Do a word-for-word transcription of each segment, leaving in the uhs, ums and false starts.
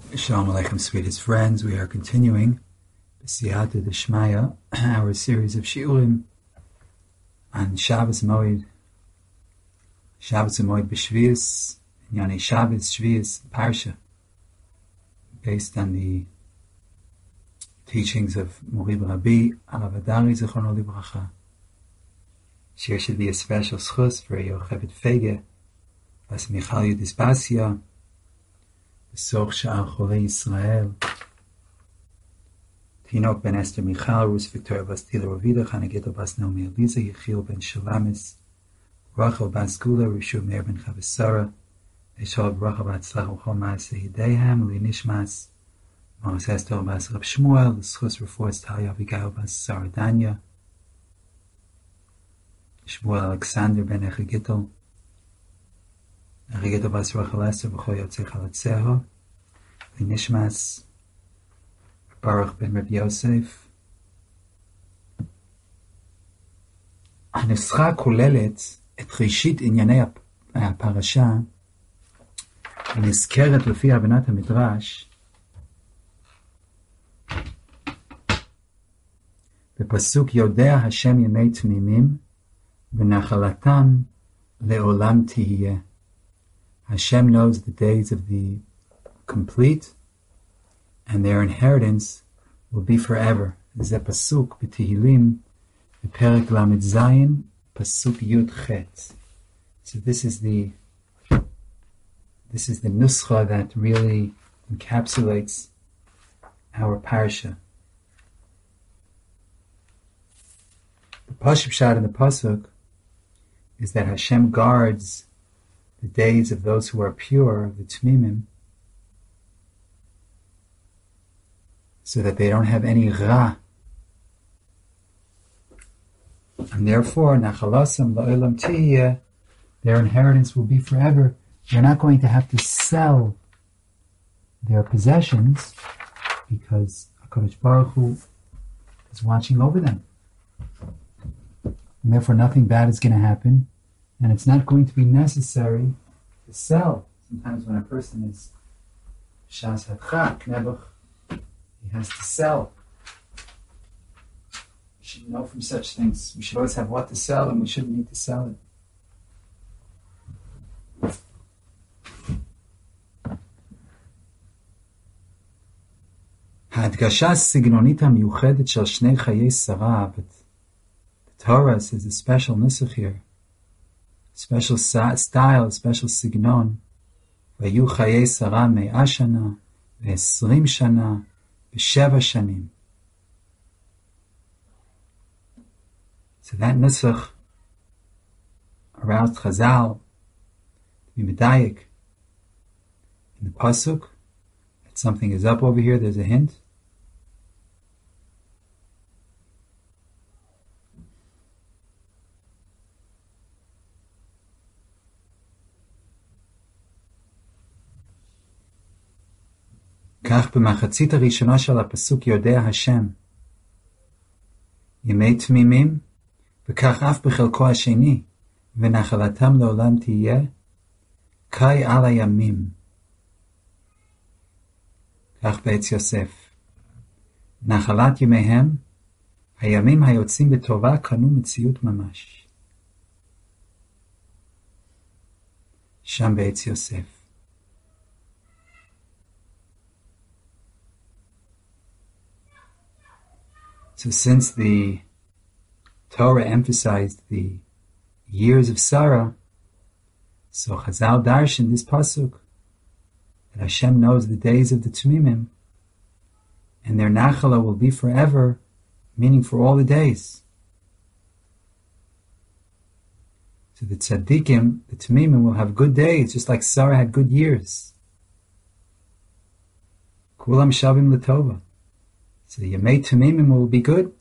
Shalom Aleichem, sweetest friends. We are continuing B'siyata D'Shmaya, our series of shiurim on Shabbos Moed, Shabbos Moed B'Shvius, Yani Shabbos Shvius Parsha, based on the teachings of Mori Rabbi Arav Adari Zichrono Livracha. Here should be a special schus for Yocheved Fege, Bas Michal Yudis Basia, Soch Sha'ar Cholei Yisrael, Tinok ben Esther Michal, Rus Victoria Bas Tila Rovida, Chanagito Bas Naomi Eliza, Yechiel ben Shalamis, Rachel Bas Gula, Rishu Meir ben Chavasara, Eshol Bracha Batzlach Uchol Maaseh Yideihem, Li Nishmas, Mos Esther Bas Rab Shmuel, the Schus reports Talia Abigail Bas Saradanya, Shmuel Alexander ben Echegittel, Echegittel Bas Rachel Esther, V'chol Yotzei Chalatzeho, Li Nishmas, Baruch ben Reb Yosef. הנוסחה כוללת את ראשית ענייני הפרשה, ונזכרת לפי הבנת המדרש, בפסוק יודע השם ימי תמימים, ונחלתם לעולם תהיה. Hashem knows the days of the complete, and their inheritance will be forever. This is a pasuk b'Tehillim, b'Perek Lamed Zayin, pasuk Yud Chet. So this is the this is the nuskha that really encapsulates our parsha. The pasuk shot in the pasuk is that Hashem guards the days of those who are pure, the Tmimim, so that they don't have any ra. And therefore, Nachalasam la'olam tiyeh, their inheritance will be forever. They're not going to have to sell their possessions because HaKadosh Baruch Hu is watching over them. And therefore, nothing bad is going to happen, and it's not going to be necessary to sell. Sometimes when a person is shas hatcha, knebuch, he has to sell. We should know from such things. We should always have what to sell, and we shouldn't need to sell it. ההדגשה הסגנונית המיוחדת של שני חיי שרה, but the Torah says a special nusach here, special style, a special signon. והיו חיי שרה מאה שנה, ועשרים שנה, ושבע שנים. So that nusach aroused Chazal to be medayik in the pasuk that something is up over here. There's a hint. כך במחצית הראשונה של הפסוק יודע השם ימי תמימים, וכך אף בחלקו השני, ונחלתם לעולם תהיה, קי על הימים. כך בעץ יוסף. נחלת ימיהם, הימים היוצאים בטובה קנו מציאות ממש. שם בעץ יוסף. So since the Torah emphasized the years of Sarah, so Chazal darshan this pasuk that Hashem knows the days of the Tmimim, and their nachala will be forever, meaning for all the days. So the tzaddikim, the Tmimim, will have good days, just like Sarah had good years. Kulam shavim l'tova. So the Yemei Tumimim will be good.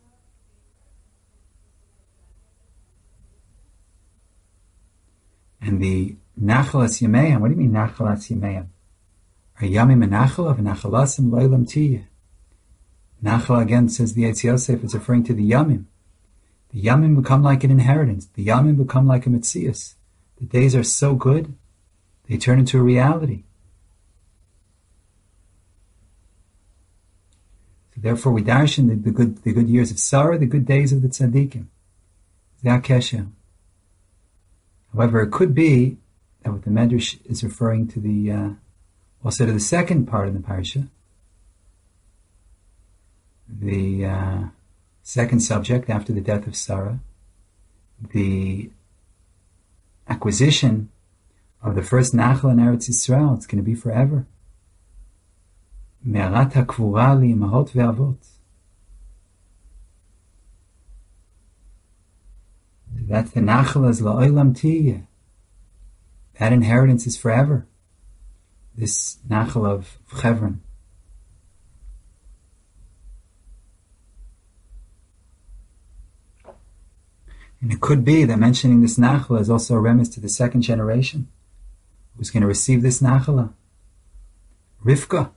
And the Nachalas Yameim, what do you mean Nachalas Yameim? Are Yamim a Nachala? V'Nachalasim Loilam Tiyeh. Nachala again says the Eitz Yosef is referring to the Yamim. The Yamim become like an inheritance. The Yamim become like a Metzias. The days are so good, they turn into a reality. Therefore, we darshan the, the good the good years of Sarah, the good days of the tzaddikim. Zakesha. However, it could be that what the Medrash is referring to the uh, also to the second part of the parsha, the uh, second subject after the death of Sarah, the acquisition of the first Nachal in Eretz Yisrael. It's going to be forever. Me'arat ha'kvura li'imahot ve'avot. That's the Nachal as la'olam tiyeh. That inheritance is forever. This Nachal of Chevron. And it could be that mentioning this Nachal is also a remiss to the second generation who's going to receive this Nachala. Rivka.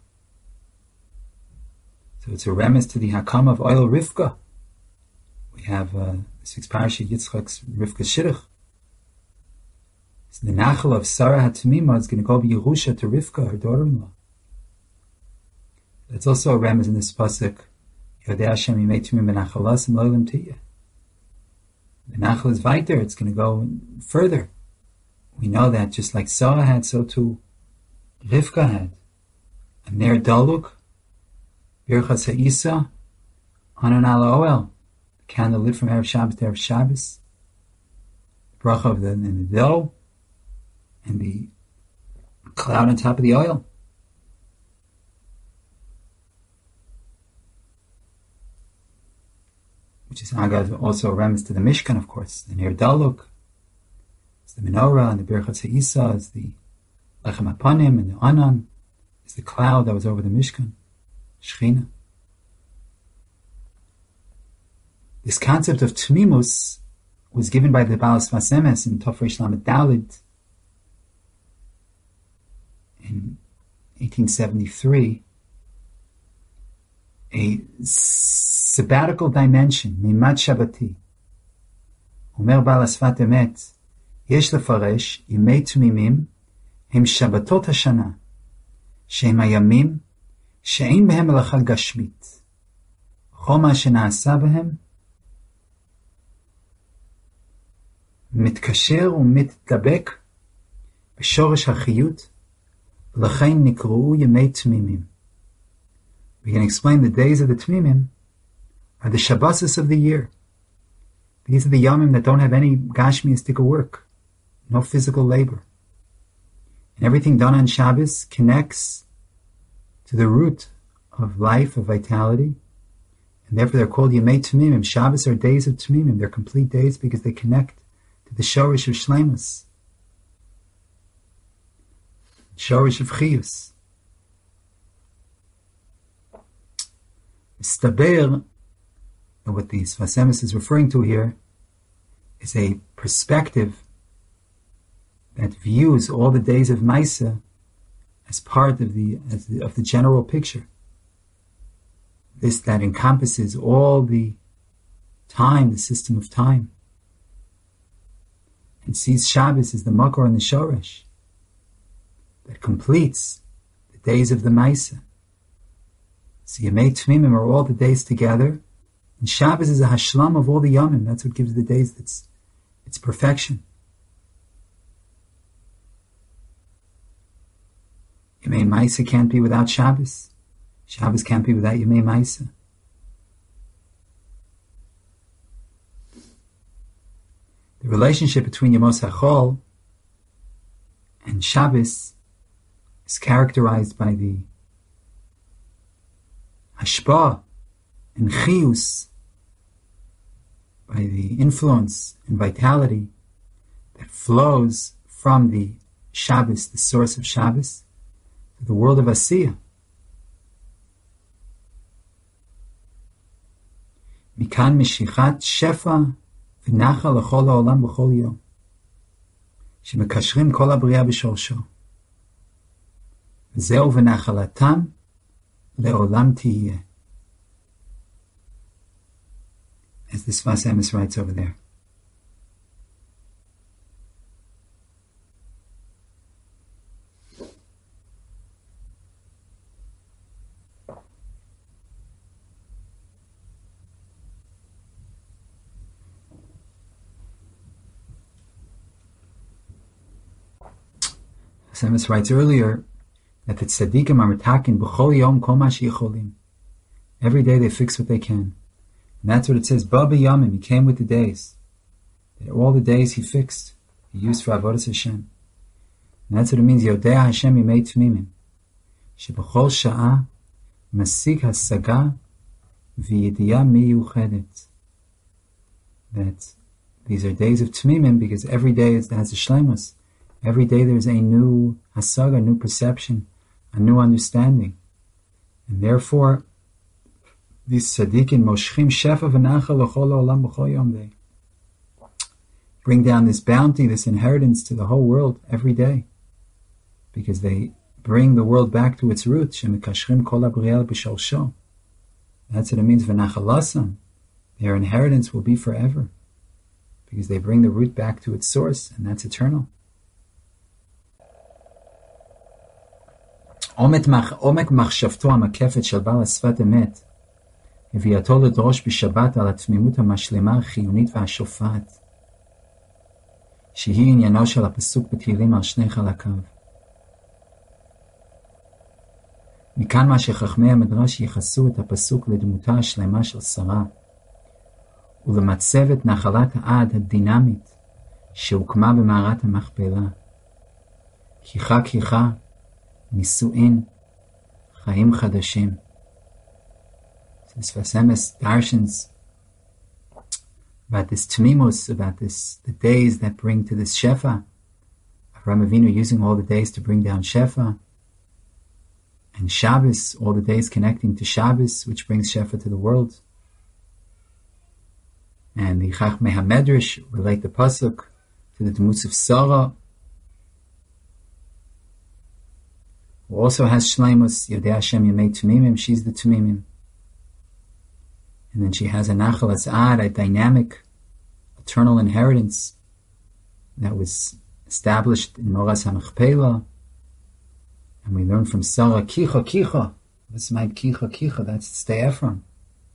So it's a remiss to the Hakam of oil Rivka. We have uh, the sixth parasha Yitzchak's Rivka Shidduch. So the Nachal of Sarah HaTamima is going to go be Yerusha to Rivka, her daughter-in-law. That's also a remiss in this pasuk. Yodei Hashem yimei tumim v'nachalasim lo'olam tiyeh. The Nachal is weiter, it's going to go further. We know that just like Sarah had, so too Rivka had. A ner daluk, birchas ha'isa, anon ala oel, the candle lit from Erev Shabbos to Erev Shabbos, the bracha of the, and the dough, and the cloud on top of the oil. Which is Agad, also a reference to the Mishkan, of course. The Ner Daluk, it's the menorah, and the Birchat Ha'isa is the Lechem HaPanim, and the Anan is the cloud that was over the Mishkan, Shechina. This concept of Tmimus was given by the Baal Sfas Emes in Tov Reish Lamed Daled in eighteen seventy-three. A sabbatical dimension, mimat Shabbati. Omer Baal Sfat Emet, yesh lefaresh yimei tmimim hem Shabbatot hashana, shehem hayamim she'ein behem melacha gashmit, chol ma shenaasa behem מתקשר ומתדבק בשורש החיות, ולכן נקראו ימי תמימים. We can explain the days of the Tmimim are the Shabbosos of the year. These are the Yomim that don't have any Gashmiistic work, no physical labor. And everything done on Shabbos connects to the root of life, of vitality, and therefore they're called Yemei Tmimim. Shabbos are days of Tmimim. They're complete days because they connect to the Shorish of Shleimus, Shorish of Chiyus. Staber, what the Sfas Emes is referring to here, is a perspective that views all the days of Maisa as part of the, as the of the general picture. This that encompasses all the time, the system of time, and sees Shabbos as the Makor and the Shoresh that completes the days of the Maisa. So Yemei Tmimim are all the days together, and Shabbos is a hashlam of all the Yomim. That's what gives the days its, its perfection. Yemei Maisa can't be without Shabbos. Shabbos can't be without Yemei Maisa. The relationship between Yemos HaChol and Shabbos is characterized by the Hashpah and Chiyus, by the influence and vitality that flows from the Shabbos, the source of Shabbos, to the world of Asiyah. Mikan Mishichat Shefa v'Nachal l'chol ha'olam b'chol yom, shemekashrim kol ha'briya b'shorsho, v'zeu v'nachalatam le'olam tiyeh. As the Sfas Emes writes over there. Semis writes earlier that the tzaddikim are metakin b'chol yom kol ma sheyicholim. Every day they fix what they can. And that's what it says, Ba b'yamim, he came with the days. That all the days he fixed, he used for Avodas Hashem. And that's what it means, Yodea Hashem yimei tmimim. Sheb'chol sha'ah masik hasaga v'yediyah miyuchedet. That these are days of tmimim because every day has a shleimus. Every day there's a new hasaga, a new perception, a new understanding. And therefore, these tzaddikim moshchim shefa v'nachal l'chol ha'olam b'chol yom day. Bring down this bounty, this inheritance to the whole world every day. Because they bring the world back to its roots. Shemikashrim kol ha'briel b'sholsho. That's what it means, v'nachalasam. Their inheritance will be forever. Because they bring the root back to its source, and that's eternal. עומק מחשבתו המקפת של בעל השפת אמת הביאתו לדרוש בשבת על התמימות המשלמה החיונית והשופעת שהיא עניינו של הפסוק בתהילים על שני חלקיו. מכאן מה שחכמי המדרש ייחסו את הפסוק לדמותה השלמה של שרה ולמצבת נחלת העד הדינמית שהוקמה במערת המכפלה. כיחה כיחה נישואין, חיים חדשים. So this Vasemis darshans about this tmimus, about this, the days that bring to this shefa. Avraham Avinu using all the days to bring down shefa. And Shabbos, all the days connecting to Shabbos, which brings shefa to the world. And the Chachmei HaMedrash relate the pasuk to the Demus of Sarah, who also has Shleimus, Yodea Hashem Yemei Tumimim, she's the Tumimim. And then she has a Nachal As'ad, a dynamic, eternal inheritance that was established in Moras HaMachpelah. And we learn from Sarah, Kicha, Kicha. What's my Kicha, Kicha? That's Stay Ephraim.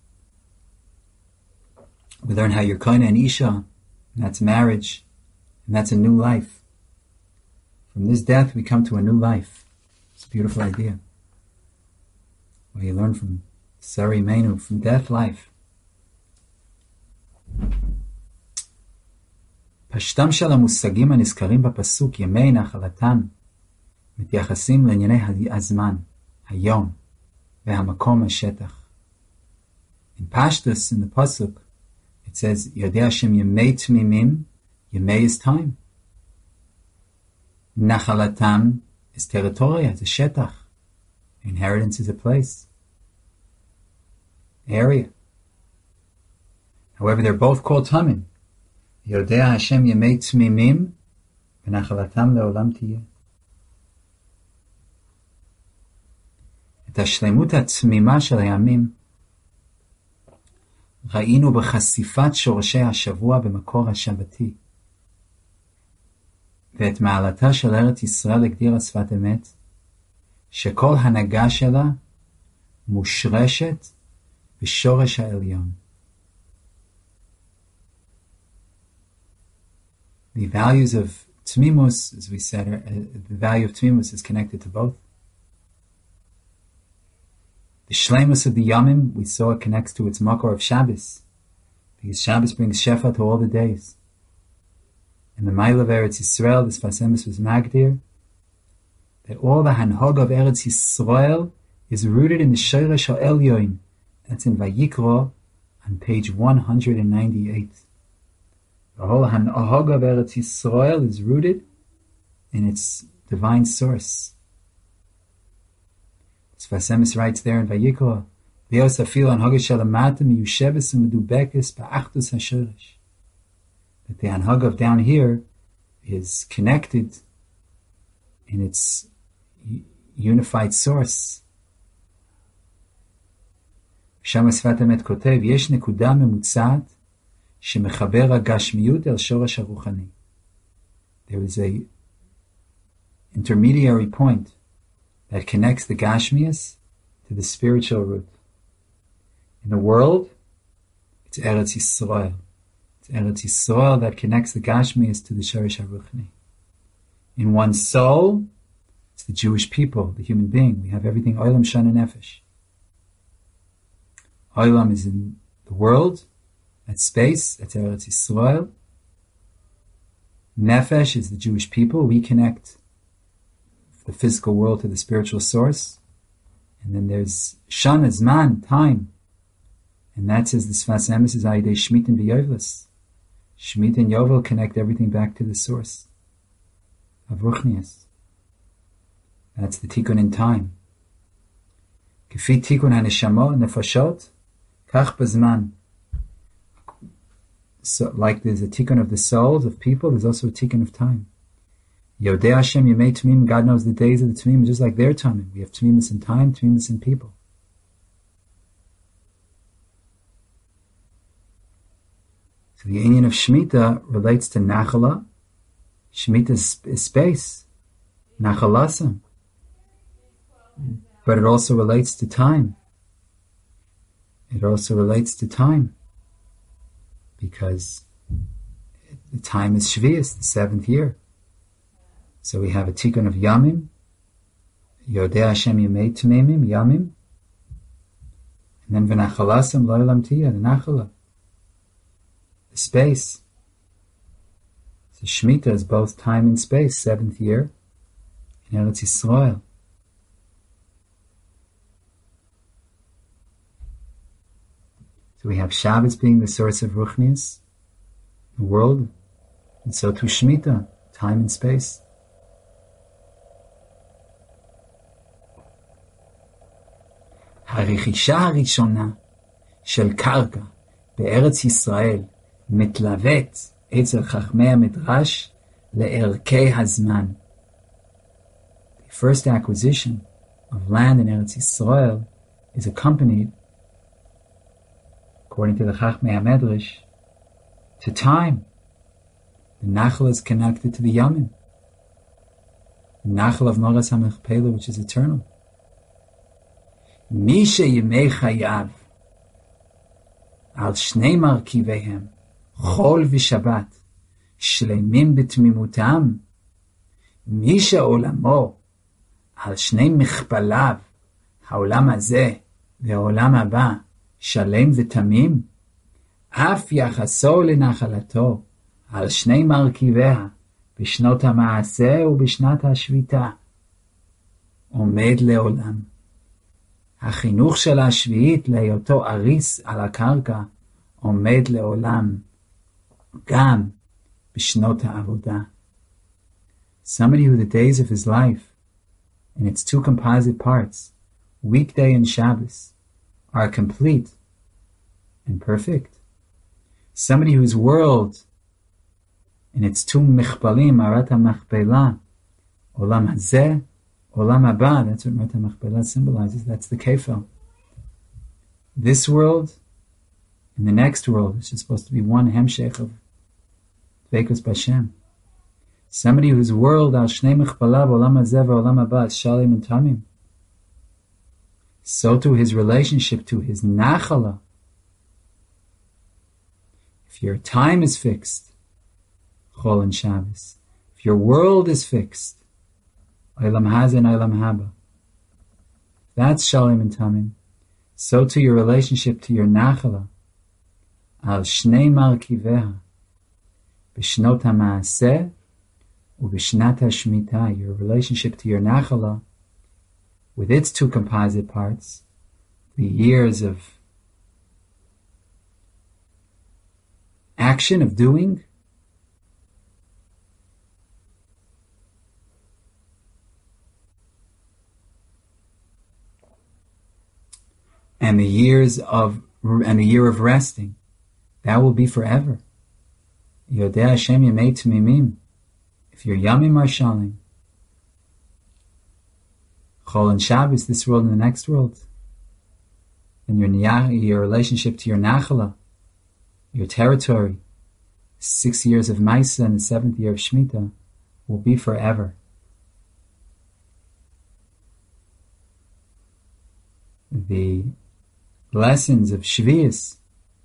We learn how you're Koina and Isha, and that's marriage, and that's a new life. From this death, we come to a new life. It's a beautiful idea. Where you learn from Sari Menu, from death, life. פשטם של המושגים הנזכרים בפסוק ימי נחלתן מתייחסים לענייני הזמן, היום, והמקום, השטח. In Pashtus, in the pasuk, it says, Yodea Hashem yemei tmimim, yemei is time. Nachalatam is territory, it's a shetach. Inheritance is a place, area. However, they're both called tamim. Yodea Hashem yemei tmimim, v'nachalatam leolam tiyeh. את השלמות התמימה של הימים ראינו בחשיפת שורשי השבוע במקור השבתי. ואת מעלתה של ארץ ישראל הגדירה שפת אמת, שכל הנהגה שלה מושרשת בשורש העליון. The values of Tmimus, as we said, uh, the value of Tmimus is connected to both. The Shleimus of the Yamim, we saw it connects to its Makor of Shabbos, because Shabbos brings Shefa to all the days. And the Mail of Eretz Yisrael, this Vasemis was Magdir, that all the Hanhog of Eretz Yisrael is rooted in the Shoresh HaElyon. That's in Vayikra on page one hundred ninety-eight. The whole Hanhog of Eretz Yisrael is rooted in its divine source. As Vasemis writes there in Vayikra, Leos afil an Hagah shalamata miyusheves umedubekes ba'achdus hashoresh. That the Hanhag of down here is connected in its unified source. שם השפת אמת כותב, יש נקודה ממוצעת שמחבר הגשמיות אל שורש הרוחני. There is a intermediary point that connects the Gashmias to the spiritual root. In the world, it's Eretz Yisrael. It's Eretz Yisrael that connects the Gashmias to the Shorish HaRuchni. In one's soul, the Jewish people, the human being. We have everything Olam, Shana, Nefesh. Olam is in the world, that's space, that's Eretz Yisrael. Nefesh is the Jewish people. We connect the physical world to the spiritual source. And then there's Shana, Zman, time. And that says the Sfas Emes is Ayidei Shemitah and B'Yovlis. Shemitah and Yovel connect everything back to the source of Ruchnias. That's the Tikkun in time. Kefi Tikkun HaNeshama Nefashot, Kach B'Zman. So, like there's a Tikkun of the souls of people, there's also a Tikkun of time. Yodei Hashem Yemei Tumim, God knows the days of the Tumim, just like their Tumim. We have Tumimus in time, Tumimus in people. So the union of Shemitah relates to Nachala. Shemitah is, is space, Nachalasam. But it also relates to time. It also relates to time. Because the time is Shvius, the seventh year. So we have a tikkun of Yamim, Yodei Hashem Yemei Tumimim, Yamim, and then V'nachalasam Lo'olam Tiyah, the Nachala, the space. So Shemitah is both time and space, seventh year, in Eretz Yisrael. So we have Shabbos being the source of Ruchnias, the world, and so too Shemitah, time and space. הרכישה הראשונה של קרקע בארץ ישראל מתלווית אצל חכמי המדרש לערכי הזמן. The first acquisition of land in Eretz Yisrael is accompanied, according to the Chachmei HaMedrash, to time. The Nachal is connected to the Yamim. The Nachal of Moras HaMechpelah, which is eternal. מי שימי חייו על שני מרכיביהם, חול ושבת, שלמים בתמימותם, מי שעולמו על שני מכפליו, העולם הזה והעולם הבא, שלם ותמים, אף יחסו לנחלתו על שני מרכיביה, בשנות המעשה ובשנת השביתה, עומד לעולם. החינוך של השביעית להיותו אריס על הקרקע עומד לעולם, גם בשנות העבודה. Somebody who the days of his life, in its two composite parts, weekday and Shabbos, are complete and perfect. Somebody whose world, in its two mechpalim, Marat HaMachpelah, Olam Hazeh, Olam Haba, that's what Marat HaMachpelah symbolizes, that's the Kefel. This world and the next world, which is supposed to be one Hemshech of Dveikus B'Hashem. Somebody whose world, Al Shnei Mechpalav, Olam Hazeh, Olam Haba, is Shalim and Tamim. So too his relationship to his Nachala. If your time is fixed, Chol and Shabbos. If your world is fixed, Olam Hazeh and Olam Haba. That's Shalim and Tamim. So too your relationship to your Nachala. Al Shnei Markiveha. B'shnot HaMaaseh u'b'shnat HaShmitah. Your relationship to your Nachala, with its two composite parts, the years of action, of doing, and the years of and the year of resting, that will be forever. Yodei Hashem Yemei Tumimim. If your Yamim are Shalim, Chol and Shabbos, this world and the next world, and your your relationship to your Nachala, your territory, six years of Maisa and the seventh year of Shemitah, will be forever. The lessons of Shvius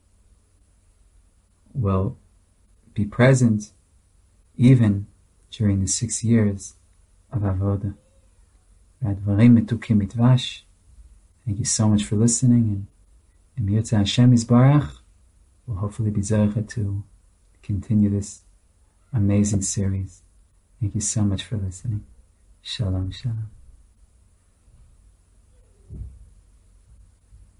will be present even during the six years of Avodah. V'advarim metukim mitvash. Thank you so much for listening, and Im Yirtzeh Hashem Yisbarach, we'll hopefully be zeicha to continue this amazing series. Thank you so much for listening. Shalom, shalom.